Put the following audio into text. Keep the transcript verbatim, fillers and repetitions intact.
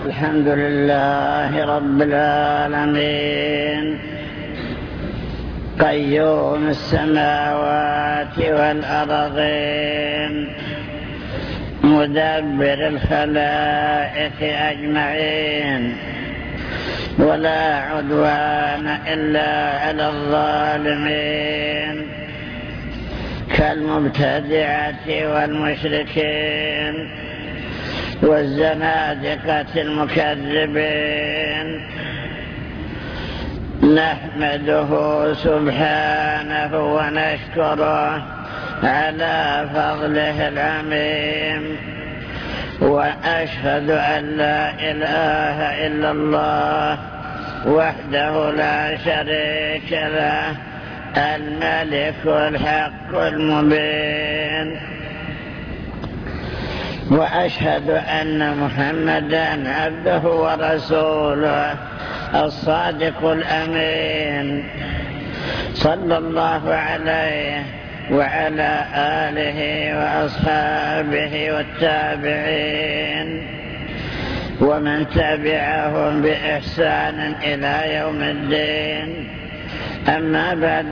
الحمد لله رب العالمين قيوم السماوات والأرضين مدبر الخلائق أجمعين ولا عدوان إلا على الظالمين كالمبتدعة والمشركين والزنادقة المكذبين. نحمده سبحانه ونشكره على فضله العميم، وأشهد أن لا إله إلا الله وحده لا شريك له الملك الحق المبين، وأشهد أن محمدًا عبده ورسوله الصادق الأمين، صلى الله عليه وعلى آله وأصحابه والتابعين ومن تبعهم بإحسان إلى يوم الدين. أما بعد،